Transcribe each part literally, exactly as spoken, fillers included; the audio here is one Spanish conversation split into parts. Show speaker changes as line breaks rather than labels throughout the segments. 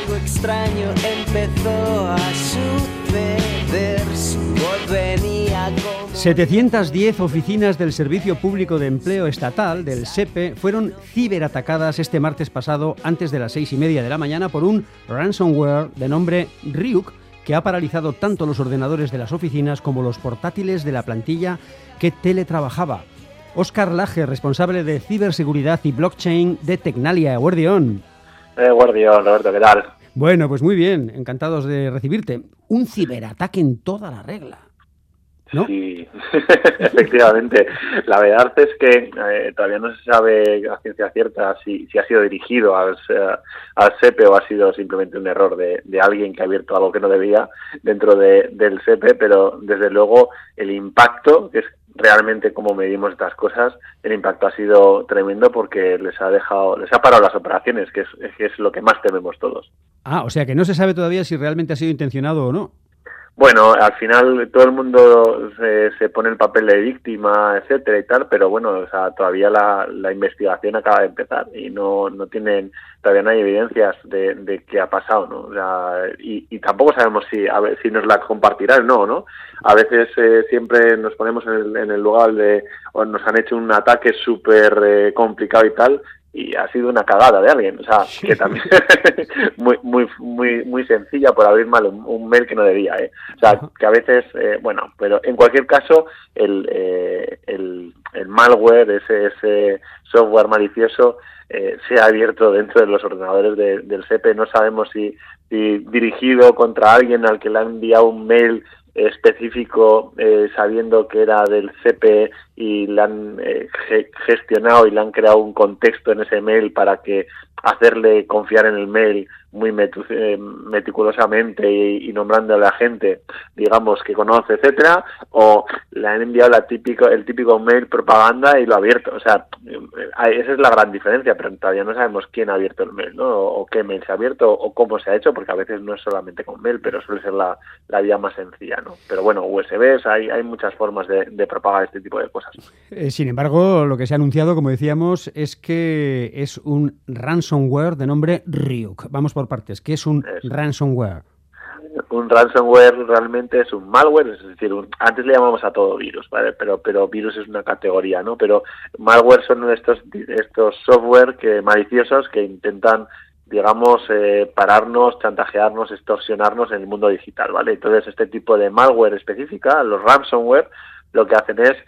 algo extraño empezó a suceder. Su voz venía como...
setecientas diez oficinas del Servicio Público de Empleo Estatal, del S E P E, fueron ciberatacadas este martes pasado antes de las seis y media de la mañana por un ransomware de nombre Ryuk, que ha paralizado tanto los ordenadores de las oficinas como los portátiles de la plantilla que teletrabajaba. Óscar Laje, responsable de ciberseguridad y blockchain de Tecnalia. Guardión.
Eh, Guardión, Roberto, ¿qué tal?
Bueno, pues muy bien, encantados de recibirte. Un ciberataque en toda la regla, ¿no?
Sí, efectivamente. La verdad es que eh, todavía no se sabe a ciencia cierta si, si ha sido dirigido al, al S E P E o ha sido simplemente un error de, de alguien que ha abierto algo que no debía dentro de, del S E P E, pero desde luego el impacto, que es realmente como medimos estas cosas, el impacto ha sido tremendo porque les ha dejado, les ha parado las operaciones, que es, que es lo que más tememos todos.
Ah, o sea que no se sabe todavía si realmente ha sido intencionado o no.
Bueno, al final todo el mundo se, se pone el papel de víctima, etcétera y tal, pero bueno, o sea, todavía la, la investigación acaba de empezar y no, no tienen, todavía no hay evidencias de, de qué ha pasado, ¿no? O sea, y, y tampoco sabemos si, a ver, si nos la compartirán o no, ¿no? A veces eh, siempre nos ponemos en el, en el lugar de, o nos han hecho un ataque súper eh, complicado y tal, y ha sido una cagada de alguien, o sea, sí. Que también muy muy muy muy sencilla por abrir mal un, un mail que no debía, ¿eh? O sea, que a veces, eh, bueno, pero en cualquier caso, el eh, el, el malware, ese ese software malicioso, eh, se ha abierto dentro de los ordenadores de, del S E P E. No sabemos si, si dirigido contra alguien al que le han enviado un mail específico eh, sabiendo que era del S E P E y le han eh, ge- gestionado y le han creado un contexto en ese mail para que hacerle confiar en el mail muy metu- eh, meticulosamente y, y nombrando a la gente, digamos, que conoce, etcétera, o le han enviado la típico, el típico mail propaganda y lo ha abierto. O sea, eh, esa es la gran diferencia, pero todavía no sabemos quién ha abierto el mail, ¿no? O, o qué mail se ha abierto o cómo se ha hecho, porque a veces no es solamente con mail, pero suele ser la, la vía más sencilla, ¿no? Pero bueno, U S Bs, hay, hay muchas formas de, de propagar este tipo de cosas.
Eh, sin embargo, lo que se ha anunciado, como decíamos, es que es un ransomware de nombre Ryuk. Vamos por partes. ¿Qué es un es. ransomware?
Un ransomware realmente es un malware, es decir, un, antes le llamamos a todo virus, ¿vale? Pero pero virus es una categoría, ¿no? Pero malware son estos estos software que maliciosos que intentan, digamos, eh, pararnos, chantajearnos, extorsionarnos en el mundo digital, ¿vale? Entonces, este tipo de malware específica, los ransomware, lo que hacen es,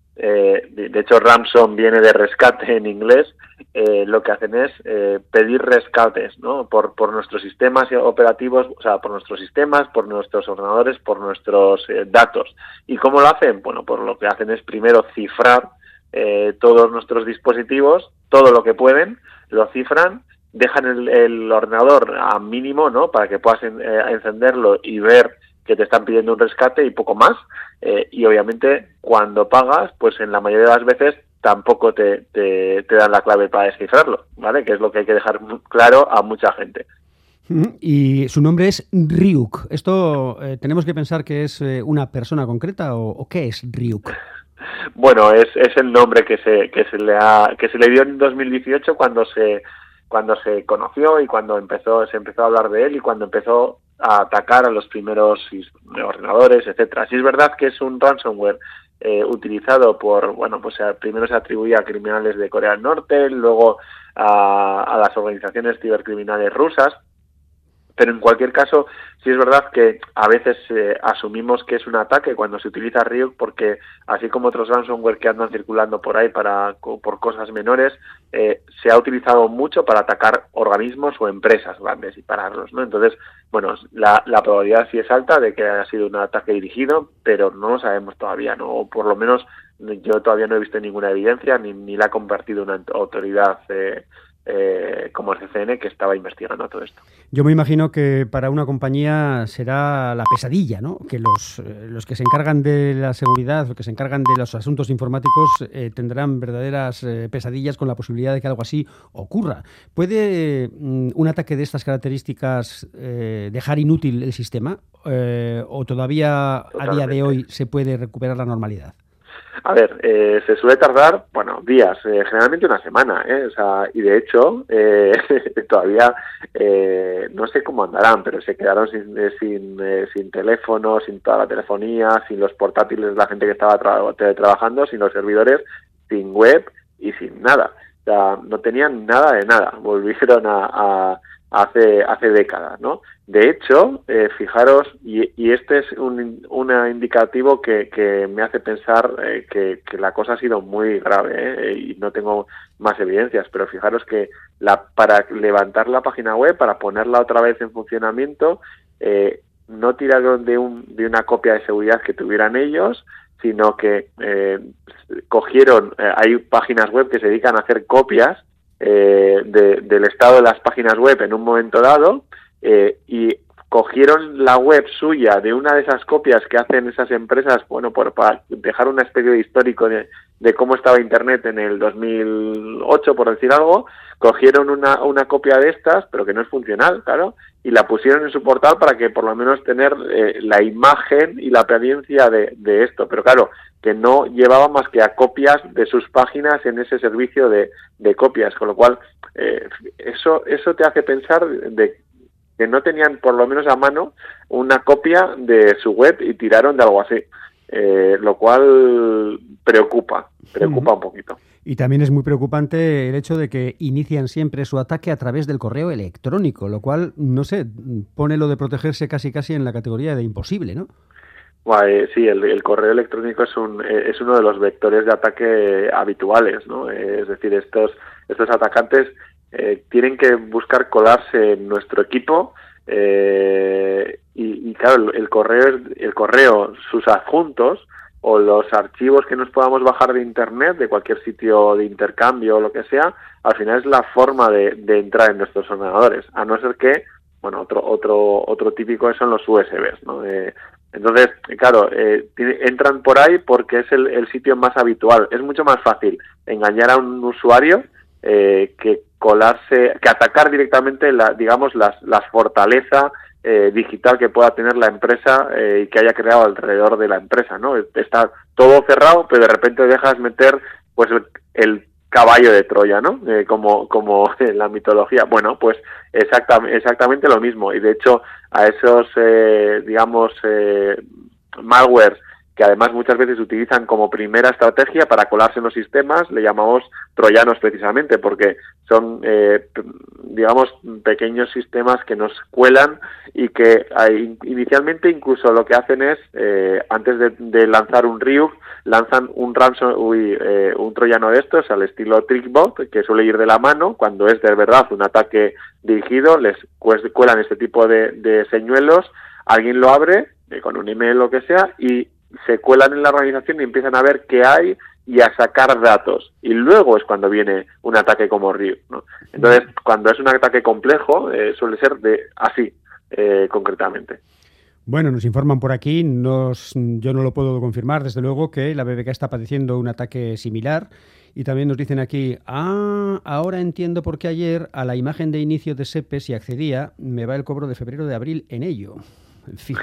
eh, de, de hecho, ransom viene de rescate en inglés, eh, lo que hacen es eh, pedir rescates, ¿no? Por, por nuestros sistemas operativos, o sea, por nuestros sistemas, por nuestros ordenadores, por nuestros eh, datos. ¿Y cómo lo hacen? Bueno, pues lo que hacen es primero cifrar eh, todos nuestros dispositivos, todo lo que pueden, lo cifran, dejan el, el ordenador a mínimo, ¿no? Para que puedas en, eh, encenderlo y ver que te están pidiendo un rescate y poco más. Eh, y obviamente cuando pagas, pues en la mayoría de las veces tampoco te, te, te dan la clave para descifrarlo, ¿vale? Que es lo que hay que dejar claro a mucha gente.
Y su nombre es Ryuk. ¿Esto eh, tenemos que pensar que es eh, una persona concreta o, o qué es Ryuk?
Bueno, es, es el nombre que se que se le ha, que se le dio en dos mil dieciocho cuando se cuando se conoció y cuando empezó se empezó a hablar de él y cuando empezó a atacar a los primeros ordenadores, etcétera. Sí es verdad que es un ransomware eh, utilizado por, bueno, pues primero se atribuía a criminales de Corea del Norte, luego a, a las organizaciones cibercriminales rusas, pero en cualquier caso sí es verdad que a veces eh, asumimos que es un ataque cuando se utiliza Ryuk, porque así como otros ransomware que andan circulando por ahí para por cosas menores, eh, se ha utilizado mucho para atacar organismos o empresas grandes y pararlos, ¿no? Entonces, bueno, la, la probabilidad sí es alta de que haya sido un ataque dirigido, pero no lo sabemos todavía, ¿no? O por lo menos yo todavía no he visto ninguna evidencia ni, ni la ha compartido una autoridad eh, Eh, como el C C N, que estaba investigando todo esto.
Yo me imagino que para una compañía será la pesadilla, ¿no? Que los, eh, los que se encargan de la seguridad, los que se encargan de los asuntos informáticos, eh, tendrán verdaderas eh, pesadillas con la posibilidad de que algo así ocurra. ¿Puede mm, un ataque de estas características eh, dejar inútil el sistema? Eh, ¿O todavía Totalmente. A día de hoy se puede recuperar la normalidad?
A ver, eh, se suele tardar, bueno, días, eh, generalmente una semana, ¿eh? O sea, y de hecho, eh, todavía eh, no sé cómo andarán, pero se quedaron sin eh, sin, eh, sin teléfono, sin toda la telefonía, sin los portátiles de la gente que estaba tra- teletrabajando, sin los servidores, sin web y sin nada. O sea, no tenían nada de nada, volvieron a, a hace hace décadas, ¿no? De hecho, eh, fijaros, y, y este es un, un indicativo que, que me hace pensar eh, que, que la cosa ha sido muy grave, ¿eh? Y no tengo más evidencias, pero fijaros que la, para levantar la página web, para ponerla otra vez en funcionamiento, eh, no tiraron de, un, de una copia de seguridad que tuvieran ellos, sino que eh, cogieron, eh, hay páginas web que se dedican a hacer copias eh, de, del estado de las páginas web en un momento dado, eh, y cogieron la web suya de una de esas copias que hacen esas empresas, bueno, por, para dejar una especie de histórico de, de cómo estaba Internet en el dos mil ocho, por decir algo, cogieron una, una copia de estas, pero que no es funcional, claro, y la pusieron en su portal para que por lo menos tener eh, la imagen y la apariencia de, de esto, pero claro, que no llevaba más que a copias de sus páginas en ese servicio de, de copias, con lo cual eh, eso, eso te hace pensar de que no tenían por lo menos a mano una copia de su web y tiraron de algo así, eh, lo cual preocupa, preocupa uh-huh. un poquito.
Y también es muy preocupante el hecho de que inician siempre su ataque a través del correo electrónico, lo cual, no sé, pone lo de protegerse casi casi en la categoría de imposible, ¿no?
Bueno, eh, sí, el, el correo electrónico es un eh, es uno de los vectores de ataque habituales, ¿no? Eh, es decir, estos estos atacantes eh, tienen que buscar colarse en nuestro equipo eh, y, y claro, el, el correo el correo, sus adjuntos o los archivos que nos podamos bajar de internet, de cualquier sitio de intercambio o lo que sea, al final es la forma de, de entrar en nuestros ordenadores, a no ser que, bueno, otro otro otro típico son los U S Bs, ¿no? Eh, entonces, claro, eh, entran por ahí porque es el, el sitio más habitual. Es mucho más fácil engañar a un usuario eh, que colarse, que atacar directamente, la, digamos, las, las fortaleza eh, digital que pueda tener la empresa eh, y que haya creado alrededor de la empresa, ¿no? Está todo cerrado, pero de repente dejas meter, pues, el, el caballo de Troya, ¿no? Eh, como como en la mitología. Bueno, pues exactamente exactamente lo mismo. Y de hecho a esos, eh, digamos, eh, malwares que además muchas veces utilizan como primera estrategia para colarse en los sistemas, le llamamos troyanos precisamente, porque son, eh, digamos, pequeños sistemas que nos cuelan y que hay, inicialmente incluso lo que hacen es, eh, antes de, de lanzar un Ryuk, lanzan un ransom, uy, eh, un troyano de estos al estilo TrickBot, que suele ir de la mano. Cuando es de verdad un ataque dirigido, les cuelan este tipo de, de señuelos, alguien lo abre eh, con un email o lo que sea y se cuelan en la organización y empiezan a ver qué hay y a sacar datos. Y luego es cuando viene un ataque como Ryuk, ¿no? Entonces, cuando es un ataque complejo, eh, suele ser de así, eh, concretamente.
Bueno, nos informan por aquí, nos, yo no lo puedo confirmar, desde luego, que la B B K está padeciendo un ataque similar. Y también nos dicen aquí, ah, ahora entiendo por qué ayer a la imagen de inicio de S E P E, si accedía, me va el cobro de febrero de abril en ello. En fin.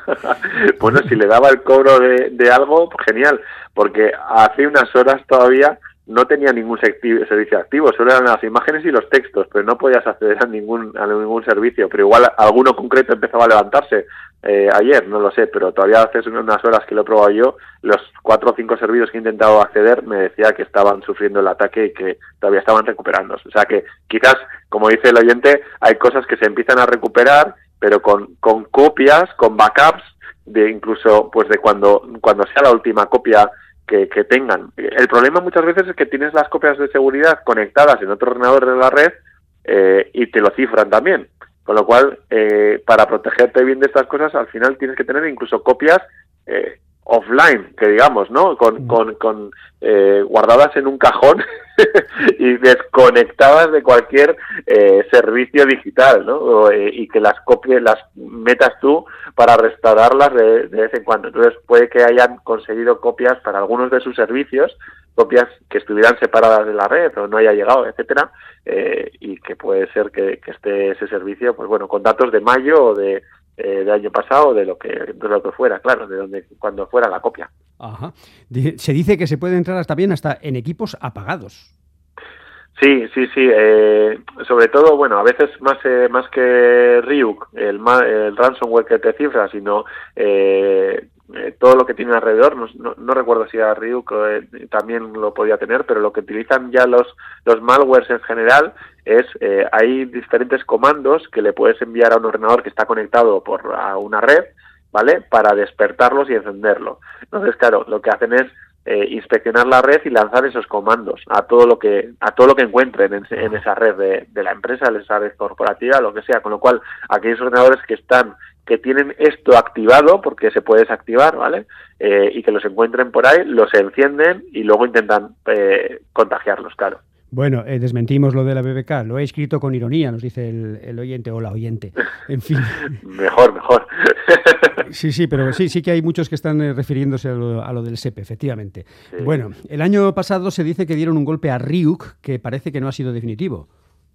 Bueno, si le daba el cobro de, de algo, pues genial, porque hace unas horas todavía no tenía ningún servicio activo, solo eran las imágenes y los textos, pero no podías acceder a ningún a ningún servicio, pero igual alguno concreto empezaba a levantarse eh, ayer, no lo sé, pero todavía hace unas horas que lo he probado yo, los cuatro o cinco servicios que he intentado acceder me decía que estaban sufriendo el ataque y que todavía estaban recuperándose. O sea que quizás, como dice el oyente, hay cosas que se empiezan a recuperar, pero con, con copias, con backups, de incluso pues de cuando cuando sea la última copia que, que tengan. El problema muchas veces es que tienes las copias de seguridad conectadas en otro ordenador de la red eh, y te lo cifran también. Con lo cual, eh, para protegerte bien de estas cosas, al final tienes que tener incluso copias eh, offline, que digamos, ¿no? Con, con, con eh, guardadas en un cajón y desconectadas de cualquier eh, servicio digital, ¿no? O, eh, y que las copies, las metas tú para restaurarlas de, de vez en cuando. Entonces puede que hayan conseguido copias para algunos de sus servicios, copias que estuvieran separadas de la red o no haya llegado, etcétera, eh, y que puede ser que, que esté ese servicio, pues bueno, con datos de mayo o de Eh, de año pasado, de lo que de lo que fuera, claro, de donde cuando fuera la copia.
Ajá. Se dice que se puede entrar hasta bien hasta en equipos apagados.
Sí, sí, sí. Eh, sobre todo, bueno, a veces más eh, más que Ryuk, el, el ransomware que te cifra, sino eh, eh, todo lo que tiene alrededor. No, no, no recuerdo si a Ryuk eh, también lo podía tener, pero lo que utilizan ya los los malwares en general es eh, hay diferentes comandos que le puedes enviar a un ordenador que está conectado por a una red, ¿vale? Para despertarlos y encenderlo. Entonces, claro, lo que hacen es Eh, inspeccionar la red y lanzar esos comandos a todo lo que a todo lo que encuentren en, en esa red de, de la empresa, en esa red corporativa, lo que sea, con lo cual aquellos ordenadores que están que tienen esto activado, porque se puede desactivar, ¿vale? Eh, y que los encuentren por ahí, los encienden y luego intentan eh, contagiarlos, claro.
Bueno, eh, desmentimos lo de la B B K, lo he escrito con ironía, nos dice el, el oyente o la oyente. En fin.
Mejor, mejor.
Sí, sí, pero sí, sí que hay muchos que están eh, refiriéndose a lo, a lo del S E P, efectivamente. Sí. Bueno, el año pasado se dice que dieron un golpe a Ryuk que parece que no ha sido definitivo.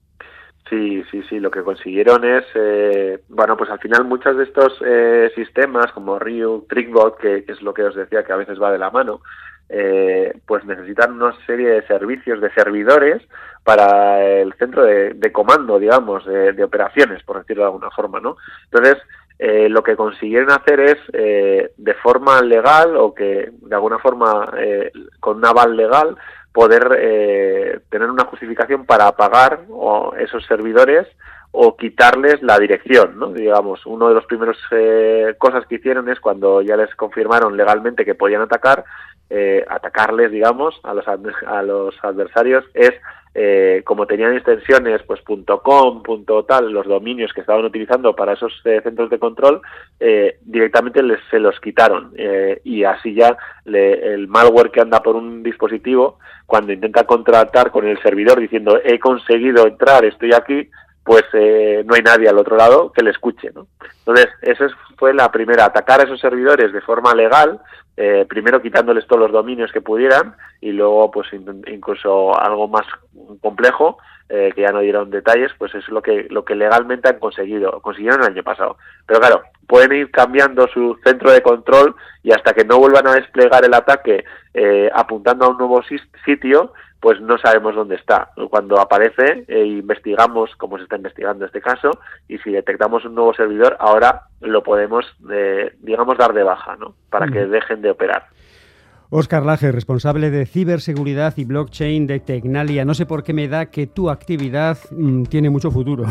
Sí, sí, sí, lo que consiguieron es, eh, bueno, pues al final muchos de estos eh, sistemas como Ryuk, TrickBot, que, que es lo que os decía que a veces va de la mano, Eh, pues necesitan una serie de servicios, de servidores para el centro de, de comando, digamos, de, de operaciones, por decirlo de alguna forma, ¿no? Entonces, eh, lo que consiguieron hacer es, eh, de forma legal o que de alguna forma eh, con un aval legal, poder eh, tener una justificación para apagar o esos servidores o quitarles la dirección, ¿no? Digamos, uno de los primeros eh, cosas que hicieron es cuando ya les confirmaron legalmente que podían atacar, eh, atacarles, digamos, a los a los adversarios es eh, como tenían extensiones, pues .com, .tal, los dominios que estaban utilizando para esos eh, centros de control, eh, directamente les se los quitaron eh, y así ya le, el malware que anda por un dispositivo, cuando intenta contratar con el servidor diciendo he conseguido entrar, estoy aquí, pues eh, no hay nadie al otro lado que le escuche, ¿no? Entonces, esa fue la primera, atacar a esos servidores de forma legal, eh, primero quitándoles todos los dominios que pudieran y luego, pues incluso algo más complejo, eh, que ya no dieron detalles, pues es lo que lo que legalmente han conseguido, consiguieron el año pasado. Pero claro, pueden ir cambiando su centro de control y hasta que no vuelvan a desplegar el ataque eh, apuntando a un nuevo sitio, pues no sabemos dónde está. Cuando aparece, eh, investigamos, como se está investigando este caso, y si detectamos un nuevo servidor, ahora lo podemos, eh, digamos, dar de baja, ¿no? Para mm. que dejen de operar.
Óscar Laje, responsable de ciberseguridad y blockchain de Tecnalia. No sé por qué me da que tu actividad mmm, tiene mucho futuro.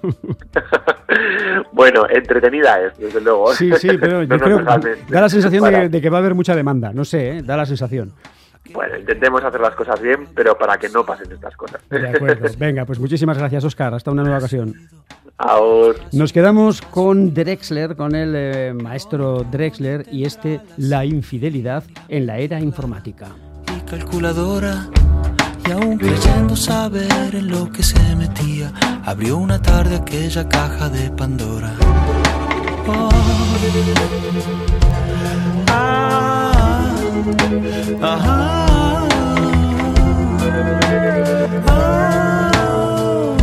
Bueno, entretenida es, desde luego.
Sí, sí, pero yo no creo que da la sensación de, de que va a haber mucha demanda. No sé, ¿eh? Da la sensación.
Bueno, intentemos hacer las cosas bien, pero para que no pasen estas cosas.
De acuerdo. Venga, pues muchísimas gracias, Óscar. Hasta una nueva ocasión.
Ahora.
Nos quedamos con Drexler, con el eh, maestro Drexler y este La infidelidad en la era informática.
Y calculadora, y aún creyendo saber en lo que se metía, abrió una tarde aquella caja de Pandora. Oh. Ah, ah, ah,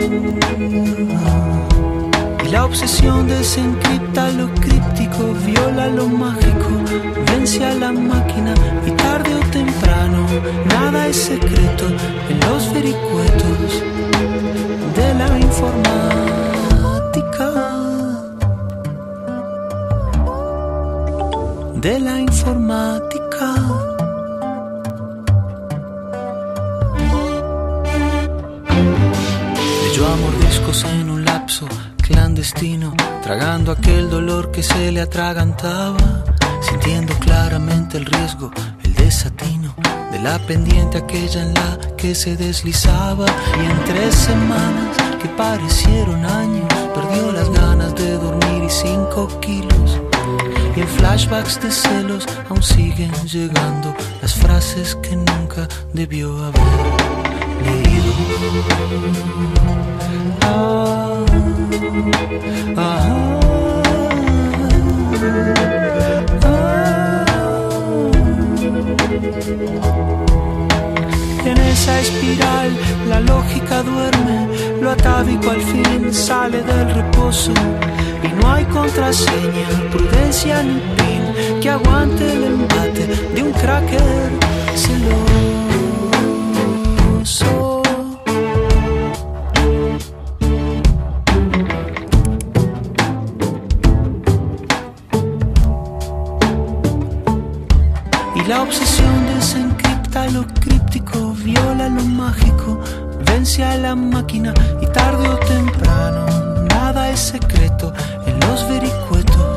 y la obsesión desencripta lo críptico, viola lo mágico, vence a la máquina y tarde o temprano nada es secreto en los vericuetos de la informática. De la informática. Leyó a mordiscos en un lapso clandestino, tragando aquel dolor que se le atragantaba, sintiendo claramente el riesgo, el desatino de la pendiente aquella en la que se deslizaba. Y en tres semanas que parecieron años, perdió las ganas de dormir y cinco kilos. Y en flashbacks de celos aún siguen llegando las frases que nunca debió haber leído. Ah, ah, ah, en esa espiral la lógica duerme, lo atávico al fin sale del reposo. Y no hay contraseña, prudencia ni pin, que aguante el embate de un cracker celoso. Y la obsesión desencripta lo críptico, viola lo mágico, vence a la máquina y tarde o temprano nada es secreto en los vericuetos.